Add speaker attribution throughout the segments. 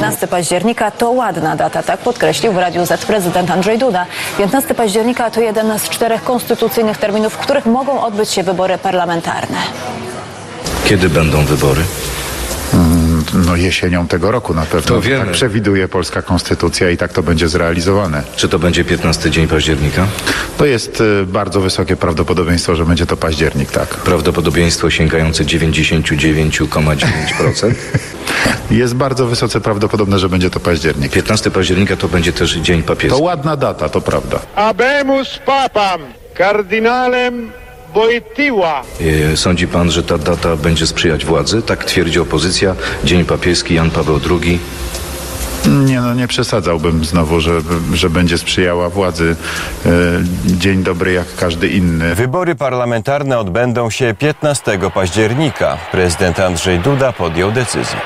Speaker 1: 15 października to ładna data, tak podkreślił w Radiu Z prezydent Andrzej Duda. 15 października to jeden z 4 konstytucyjnych terminów, w których mogą odbyć się wybory parlamentarne.
Speaker 2: Kiedy będą wybory?
Speaker 3: No jesienią tego roku na pewno.
Speaker 2: To wiemy.
Speaker 3: Tak przewiduje polska konstytucja i tak to będzie zrealizowane.
Speaker 2: Czy to będzie 15 dzień października?
Speaker 3: To jest bardzo wysokie prawdopodobieństwo, że będzie to październik, tak.
Speaker 2: Prawdopodobieństwo sięgające 99,9%?
Speaker 3: Jest bardzo wysoce prawdopodobne, że będzie to październik.
Speaker 2: 15 października to będzie też dzień papieski.
Speaker 3: To ładna data, to prawda.
Speaker 4: Habemus papam kardynalem Wojtyła.
Speaker 2: Sądzi pan, że ta data będzie sprzyjać władzy? Tak twierdzi opozycja. Dzień papieski, Jan Paweł II.
Speaker 3: Nie przesadzałbym znowu, że będzie sprzyjała władzy. Dzień dobry jak każdy inny.
Speaker 5: Wybory parlamentarne odbędą się 15 października. Prezydent Andrzej Duda podjął decyzję.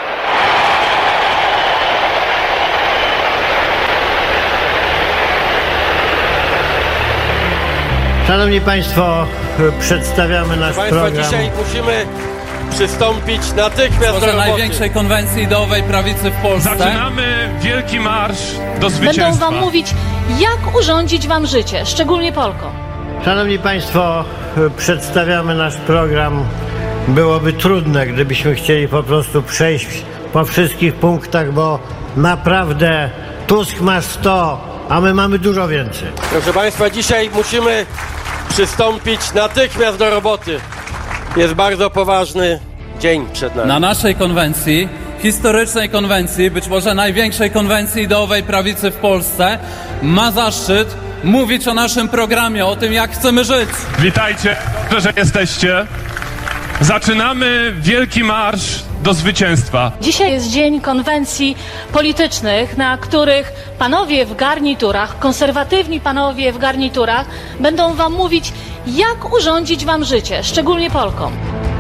Speaker 6: Szanowni Państwo, przedstawiamy nasz program.
Speaker 7: Dzisiaj musimy przystąpić natychmiast do roboty.
Speaker 8: Największej konwencji ideowej prawicy w Polsce.
Speaker 9: Zaczynamy wielki marsz do zwycięstwa.
Speaker 10: Będą wam mówić, jak urządzić wam życie, szczególnie Polkom.
Speaker 6: Szanowni Państwo, przedstawiamy nasz program. Byłoby trudne, gdybyśmy chcieli po prostu przejść po wszystkich punktach, bo naprawdę Tusk ma 100, a my mamy dużo więcej.
Speaker 7: Proszę Państwa, dzisiaj musimy przystąpić natychmiast do roboty. Jest bardzo poważny dzień przed nami.
Speaker 8: Na naszej konwencji, historycznej konwencji, być może największej konwencji ideowej prawicy w Polsce, ma zaszczyt mówić o naszym programie, o tym, jak chcemy żyć.
Speaker 9: Witajcie, dobrze, że jesteście. Zaczynamy wielki marsz do zwycięstwa.
Speaker 10: Dzisiaj jest dzień konwencji politycznych, na których panowie w garniturach, konserwatywni panowie w garniturach będą wam mówić, jak urządzić wam życie, szczególnie Polkom.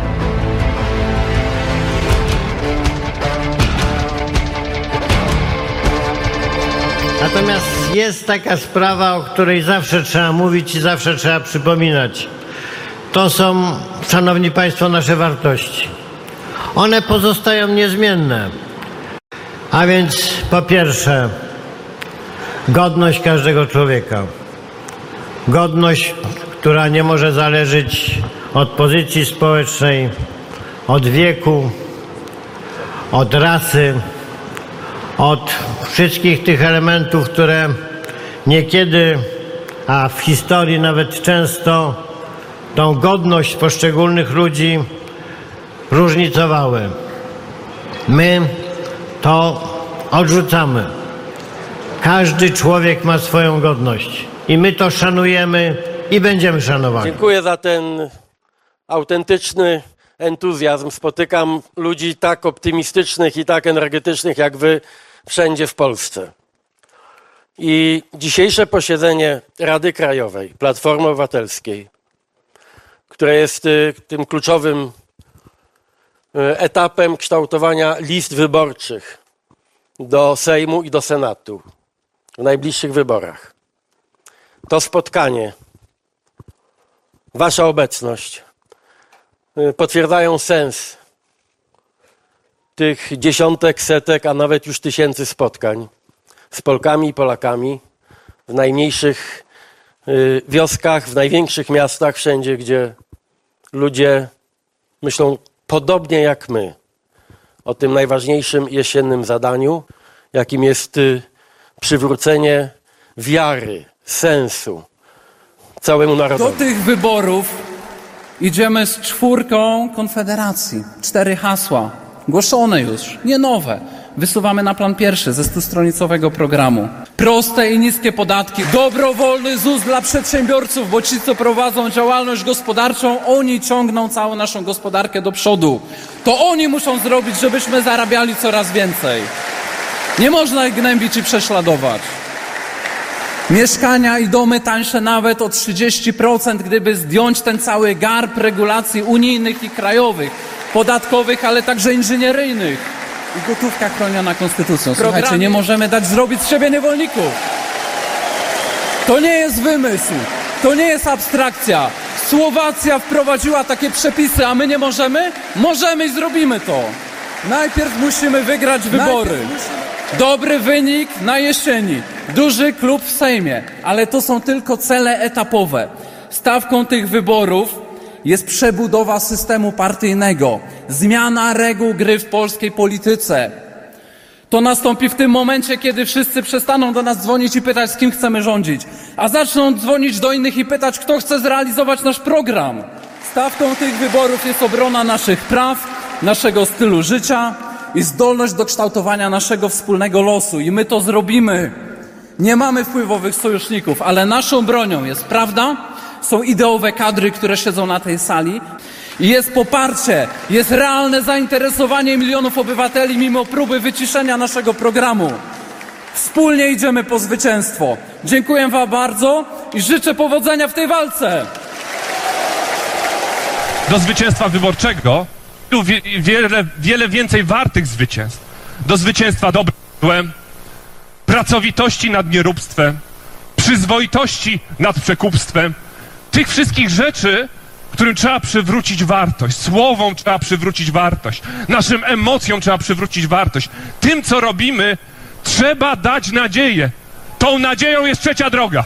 Speaker 6: Natomiast jest taka sprawa, o której zawsze trzeba mówić i zawsze trzeba przypominać. To są, szanowni Państwo, nasze wartości. One pozostają niezmienne. A więc po pierwsze, godność każdego człowieka. Godność, która nie może zależeć od pozycji społecznej, od wieku, od rasy, od wszystkich tych elementów, które niekiedy, a w historii nawet często, tą godność poszczególnych ludzi różnicowały. My to odrzucamy. Każdy człowiek ma swoją godność i my to szanujemy i będziemy szanowali.
Speaker 7: Dziękuję za ten autentyczny entuzjazm. Spotykam ludzi tak optymistycznych i tak energetycznych jak wy wszędzie w Polsce. I dzisiejsze posiedzenie Rady Krajowej Platformy Obywatelskiej, które jest tym kluczowym etapem kształtowania list wyborczych do Sejmu i do Senatu w najbliższych wyborach. To spotkanie, wasza obecność potwierdzają sens tych dziesiątek, setek, a nawet już tysięcy spotkań z Polkami i Polakami w najmniejszych wioskach, w największych miastach, wszędzie, gdzie ludzie myślą podobnie jak my o tym najważniejszym jesiennym zadaniu, jakim jest przywrócenie wiary, sensu całemu narodowi.
Speaker 8: Do tych wyborów idziemy z 4 Konfederacji. 4 hasła, głoszone już, nie nowe. Wysuwamy na plan pierwszy ze 100-stronicowego programu. Proste i niskie podatki, dobrowolny ZUS dla przedsiębiorców, bo ci, co prowadzą działalność gospodarczą, oni ciągną całą naszą gospodarkę do przodu. To oni muszą zrobić, żebyśmy zarabiali coraz więcej. Nie można ich gnębić i prześladować. Mieszkania i domy tańsze nawet o 30%, gdyby zdjąć ten cały garb regulacji unijnych i krajowych, podatkowych, ale także inżynieryjnych. I gotówka chroniona konstytucją. Słuchajcie, nie możemy dać zrobić z siebie niewolników. To nie jest wymysł. To nie jest abstrakcja. Słowacja wprowadziła takie przepisy, a my nie możemy? Możemy i zrobimy to. Najpierw musimy wygrać wybory. Dobry wynik na jesieni, duży klub w Sejmie, ale to są tylko cele etapowe. Stawką tych wyborów jest przebudowa systemu partyjnego, zmiana reguł gry w polskiej polityce. To nastąpi w tym momencie, kiedy wszyscy przestaną do nas dzwonić i pytać, z kim chcemy rządzić, a zaczną dzwonić do innych i pytać, kto chce zrealizować nasz program. Stawką tych wyborów jest obrona naszych praw, naszego stylu życia i zdolność do kształtowania naszego wspólnego losu. I my to zrobimy. Nie mamy wpływowych sojuszników, ale naszą bronią jest prawda, są ideowe kadry, które siedzą na tej sali i jest poparcie, jest realne zainteresowanie milionów obywateli mimo próby wyciszenia naszego programu. Wspólnie idziemy po zwycięstwo. Dziękuję wam bardzo i życzę powodzenia w tej walce.
Speaker 9: Do zwycięstwa wyborczego wiele więcej wartych zwycięstw. Do zwycięstwa dobrem, złem, pracowitości nad nieróbstwem, przyzwoitości nad przekupstwem. Tych wszystkich rzeczy, którym trzeba przywrócić wartość. Słowom trzeba przywrócić wartość. Naszym emocjom trzeba przywrócić wartość. Tym, co robimy, trzeba dać nadzieję. Tą nadzieją jest trzecia droga.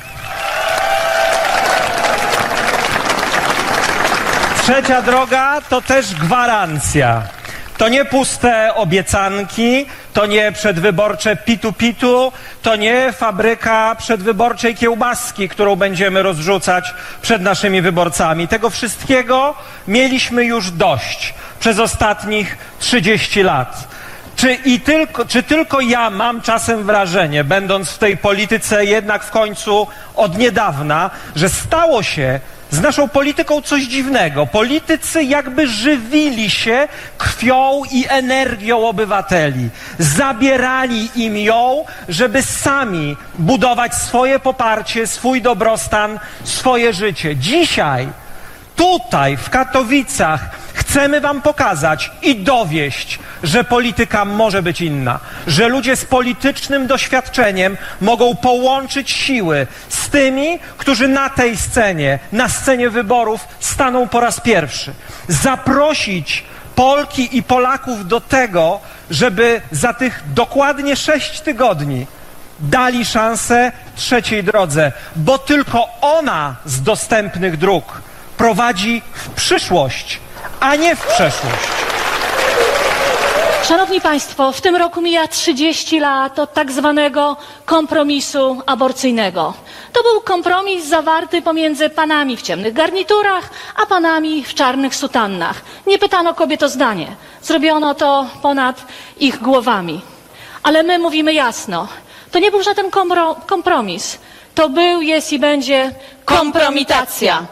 Speaker 11: Trzecia droga to też gwarancja. To nie puste obiecanki, to nie przedwyborcze pitu-pitu, to nie fabryka przedwyborczej kiełbaski, którą będziemy rozrzucać przed naszymi wyborcami. Tego wszystkiego mieliśmy już dość przez ostatnich 30 lat. Czy tylko ja mam czasem wrażenie, będąc w tej polityce jednak w końcu od niedawna, że stało się z naszą polityką coś dziwnego. Politycy jakby żywili się krwią i energią obywateli. Zabierali im ją, żeby sami budować swoje poparcie, swój dobrostan, swoje życie. Dzisiaj, tutaj w Katowicach chcemy wam pokazać i dowieść, że polityka może być inna, że ludzie z politycznym doświadczeniem mogą połączyć siły z tymi, którzy na tej scenie, na scenie wyborów staną po raz pierwszy. Zaprosić Polki i Polaków do tego, żeby za tych dokładnie 6 tygodni dali szansę trzeciej drodze, bo tylko ona z dostępnych dróg prowadzi w przyszłość, a nie w przeszłość.
Speaker 10: Szanowni Państwo, w tym roku mija 30 lat od tak zwanego kompromisu aborcyjnego. To był kompromis zawarty pomiędzy panami w ciemnych garniturach, a panami w czarnych sutannach. Nie pytano kobiet o zdanie. Zrobiono to ponad ich głowami. Ale my mówimy jasno, to nie był żaden kompromis. To był, jest i będzie kompromitacja.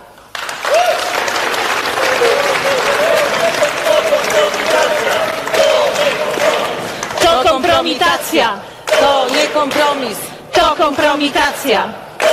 Speaker 10: To kompromitacja.
Speaker 12: To nie kompromis.
Speaker 10: To kompromitacja.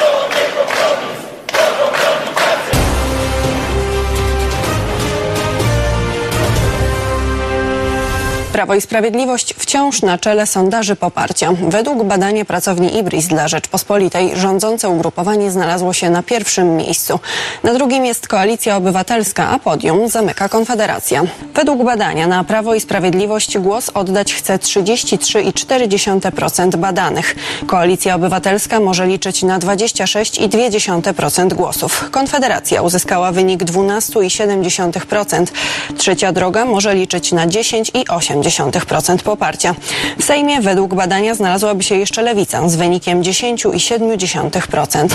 Speaker 13: Prawo i Sprawiedliwość wciąż na czele sondaży poparcia. Według badania pracowni Ibris dla Rzeczpospolitej rządzące ugrupowanie znalazło się na pierwszym miejscu. Na drugim jest Koalicja Obywatelska, a podium zamyka Konfederacja. Według badania na Prawo i Sprawiedliwość głos oddać chce 33,4% badanych. Koalicja Obywatelska może liczyć na 26,2% głosów. Konfederacja uzyskała wynik 12,7%. Trzecia droga może liczyć na 10,8% poparcia. W Sejmie według badania znalazłaby się jeszcze Lewica z wynikiem 10,7%.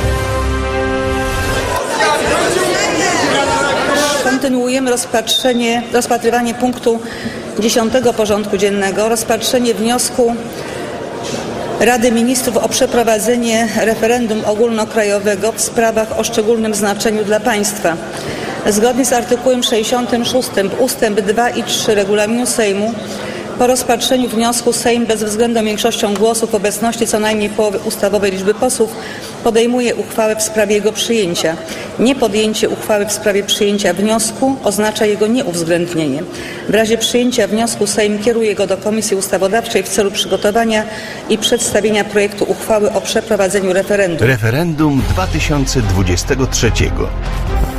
Speaker 12: Kontynuujemy rozpatrywanie punktu 10 porządku dziennego, rozpatrzenie wniosku Rady Ministrów o przeprowadzenie referendum ogólnokrajowego w sprawach o szczególnym znaczeniu dla państwa. Zgodnie z artykułem 66 ustęp 2 i 3 regulaminu Sejmu po rozpatrzeniu wniosku Sejm bezwzględną większością głosów w obecności co najmniej połowy ustawowej liczby posłów podejmuje uchwałę w sprawie jego przyjęcia. Niepodjęcie uchwały w sprawie przyjęcia wniosku oznacza jego nieuwzględnienie. W razie przyjęcia wniosku Sejm kieruje go do Komisji Ustawodawczej w celu przygotowania i przedstawienia projektu uchwały o przeprowadzeniu referendum.
Speaker 14: Referendum 2023.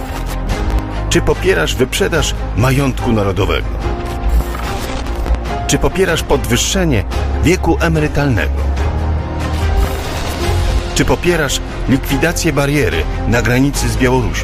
Speaker 14: Czy popierasz wyprzedaż majątku narodowego? Czy popierasz podwyższenie wieku emerytalnego? Czy popierasz likwidację bariery na granicy z Białorusią?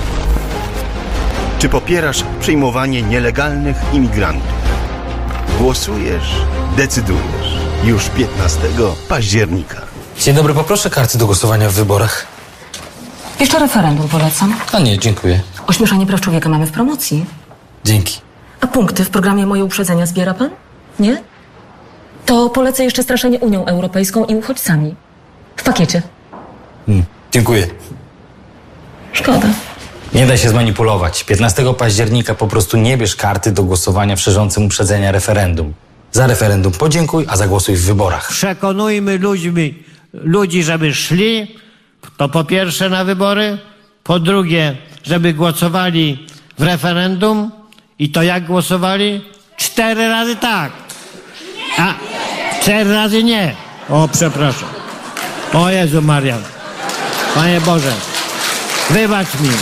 Speaker 14: Czy popierasz przyjmowanie nielegalnych imigrantów? Głosujesz, decydujesz. Już 15 października.
Speaker 15: Dzień dobry, poproszę karty do głosowania w wyborach.
Speaker 16: Jeszcze referendum polecam.
Speaker 15: A nie, dziękuję.
Speaker 16: Ośmieszanie praw człowieka mamy w promocji.
Speaker 15: Dzięki.
Speaker 16: A punkty w programie Moje Uprzedzenia zbiera pan? Nie? To polecę jeszcze straszenie Unią Europejską i uchodźcami. W pakiecie.
Speaker 15: Dziękuję.
Speaker 16: Szkoda.
Speaker 15: Nie da się zmanipulować. 15 października po prostu nie bierz karty do głosowania w szerzącym uprzedzenia referendum. Za referendum podziękuj, a zagłosuj w wyborach.
Speaker 6: Przekonujmy ludzi, żeby szli, to po pierwsze na wybory, po drugie, żeby głosowali w referendum i to jak głosowali? 4 razy tak, a 4 razy nie. O, przepraszam. O Jezu Maria. Panie Boże, wybacz mi.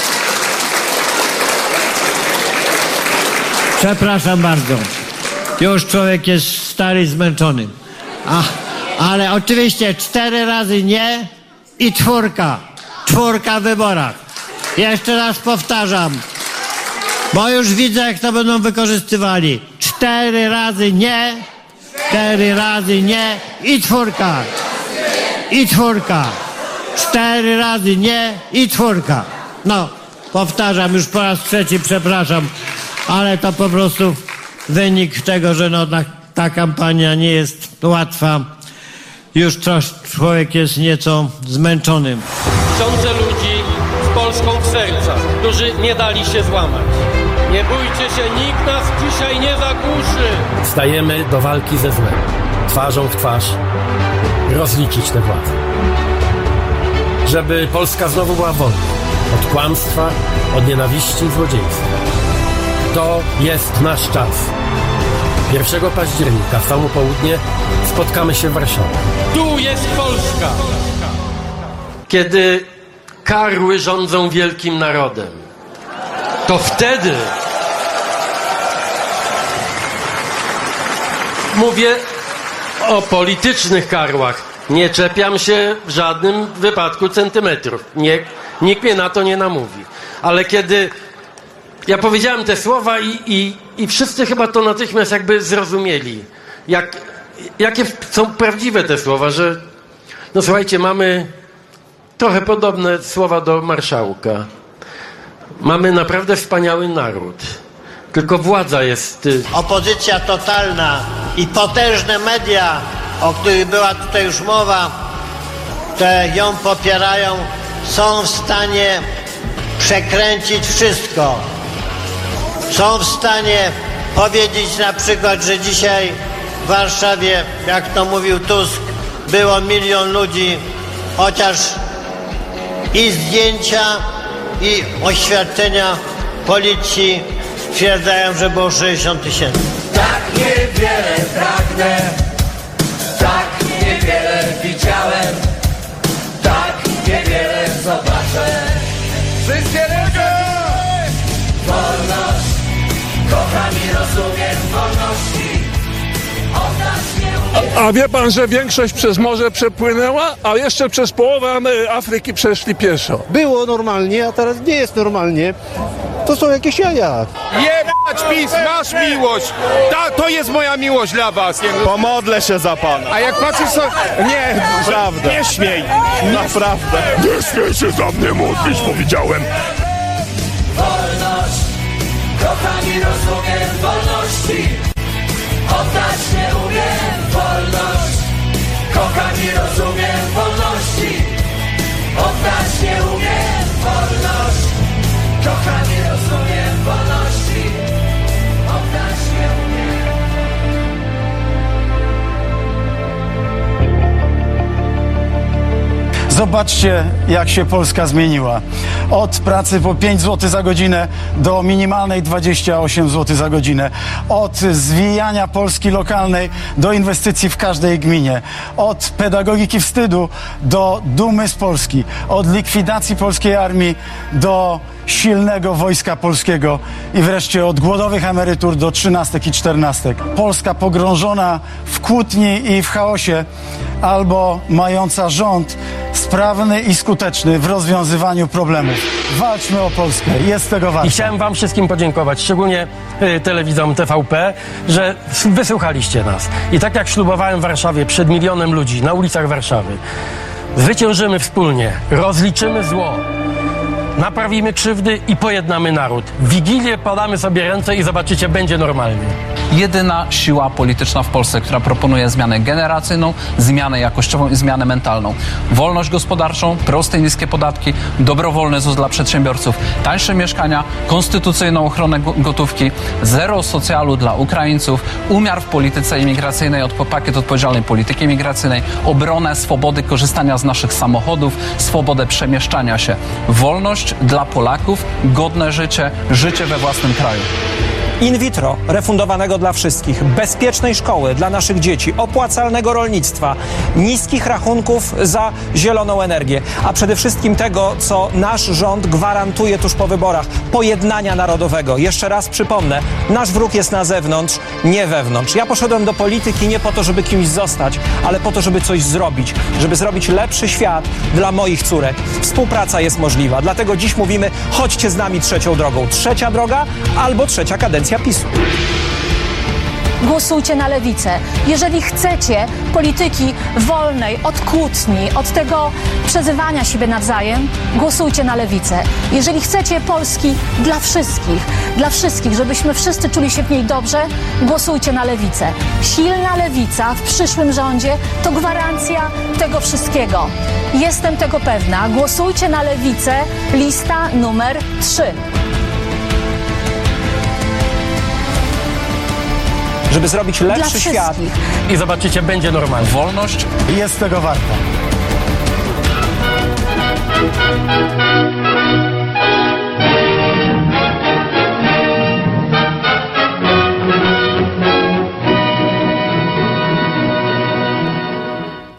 Speaker 6: Przepraszam bardzo. Już człowiek jest stary, zmęczony. Ale oczywiście 4 razy nie i 4. 4 w wyborach. Jeszcze raz powtarzam, bo już widzę, jak to będą wykorzystywali. 4 razy nie, 4 razy nie i 4. I 4. 4 razy nie i 4. No, powtarzam już po raz 3, przepraszam, ale to po prostu wynik tego, że no, ta kampania nie jest łatwa. Już człowiek jest nieco zmęczony.
Speaker 7: Tysiące ludzi z Polską w sercach, którzy nie dali się złamać. Nie bójcie się, nikt nas dzisiaj nie zagłuszy. Stajemy do walki ze złem. Twarzą w twarz rozliczyć tę władzę. Żeby Polska znowu była wolna od kłamstwa, od nienawiści i złodziejstwa. To jest nasz czas. 1 października w samo południe spotkamy się w Warszawie. Tu jest Polska! Kiedy karły rządzą wielkim narodem, to wtedy mówię o politycznych karłach. Nie czepiam się w żadnym wypadku centymetrów. Nikt mnie na to nie namówi. Ale kiedy ja powiedziałem te słowa i wszyscy chyba to natychmiast jakby zrozumieli. Jakie są prawdziwe te słowa, że no słuchajcie, mamy trochę podobne słowa do marszałka. Mamy naprawdę wspaniały naród. Tylko władza jest...
Speaker 6: Opozycja totalna i potężne media, o których była tutaj już mowa, te ją popierają, są w stanie przekręcić wszystko. Są w stanie powiedzieć na przykład, że dzisiaj w Warszawie, jak to mówił Tusk, było 1 milion ludzi, chociaż i zdjęcia, i oświadczenia policji stwierdzają, że było 60 000.
Speaker 17: Tak niewiele pragnę, tak niewiele widziałem, tak niewiele zobaczę. Wszystkie ręce! Wolność, kocham i rozumiem wolności.
Speaker 18: A wie pan, że większość przez morze przepłynęła, a jeszcze przez połowę Afryki przeszli pieszo.
Speaker 19: Było normalnie, a teraz nie jest normalnie. To są jakieś jaja.
Speaker 20: Jebać PiS, masz miłość! To jest moja miłość dla was.
Speaker 19: Pomodlę się za pana.
Speaker 20: A jak patrzysz sobie... Nie,
Speaker 19: naprawdę.
Speaker 20: Nie śmiej.
Speaker 19: Naprawdę.
Speaker 18: Nie śmiej się za mnie modlić, powiedziałem.
Speaker 17: Wolność, kocham i rozumiem wolności. Oddać nie umiem, wolność. Kocham i rozumiem wolności. Oddać nie umiem, wolność. Kocham i rozumiem wolności. Oddać nie umiem.
Speaker 21: Zobaczcie, jak się Polska zmieniła. Od pracy po 5 zł za godzinę do minimalnej 28 zł za godzinę. Od zwijania Polski lokalnej do inwestycji w każdej gminie. Od pedagogiki wstydu do dumy z Polski. Od likwidacji polskiej armii do silnego wojska polskiego i wreszcie od głodowych emerytur do 13 i 14. Polska pogrążona w kłótni i w chaosie albo mająca rząd sprawny i skuteczny w rozwiązywaniu problemów. Walczmy o Polskę, jest tego warto.
Speaker 7: I chciałem wam wszystkim podziękować, szczególnie telewidzom TVP, że wysłuchaliście nas. I tak jak ślubowałem w Warszawie przed 1 milionem ludzi na ulicach Warszawy, zwyciężymy wspólnie, rozliczymy zło, naprawimy krzywdy i pojednamy naród. W Wigilię podamy sobie ręce i zobaczycie, będzie normalnie.
Speaker 8: Jedyna siła polityczna w Polsce, która proponuje zmianę generacyjną, zmianę jakościową i zmianę mentalną. Wolność gospodarczą, proste i niskie podatki, dobrowolny ZUS dla przedsiębiorców, tańsze mieszkania, konstytucyjną ochronę gotówki, zero socjalu dla Ukraińców, umiar w polityce imigracyjnej, pakiet odpowiedzialnej polityki imigracyjnej, obronę swobody korzystania z naszych samochodów, swobodę przemieszczania się. Wolność dla Polaków, godne życie, życie we własnym kraju.
Speaker 11: In vitro, refundowanego dla wszystkich, bezpiecznej szkoły dla naszych dzieci, opłacalnego rolnictwa, niskich rachunków za zieloną energię, a przede wszystkim tego, co nasz rząd gwarantuje tuż po wyborach, pojednania narodowego. Jeszcze raz przypomnę, nasz wróg jest na zewnątrz, nie wewnątrz. Ja poszedłem do polityki nie po to, żeby kimś zostać, ale po to, żeby coś zrobić, żeby zrobić lepszy świat dla moich córek. Współpraca jest możliwa, dlatego dziś mówimy, chodźcie z nami trzecią drogą. Trzecia droga albo trzecia kadencja PiS-u.
Speaker 10: Głosujcie na lewicę. Jeżeli chcecie polityki wolnej od kłótni, od tego przezywania siebie nawzajem, głosujcie na lewicę. Jeżeli chcecie Polski dla wszystkich, żebyśmy wszyscy czuli się w niej dobrze, głosujcie na lewicę. Silna lewica w przyszłym rządzie to gwarancja tego wszystkiego. Jestem tego pewna. Głosujcie na lewicę, lista numer 3.
Speaker 11: Żeby zrobić lepszy świat.
Speaker 7: I zobaczycie, będzie normalnie.
Speaker 8: Wolność
Speaker 21: jest tego warto.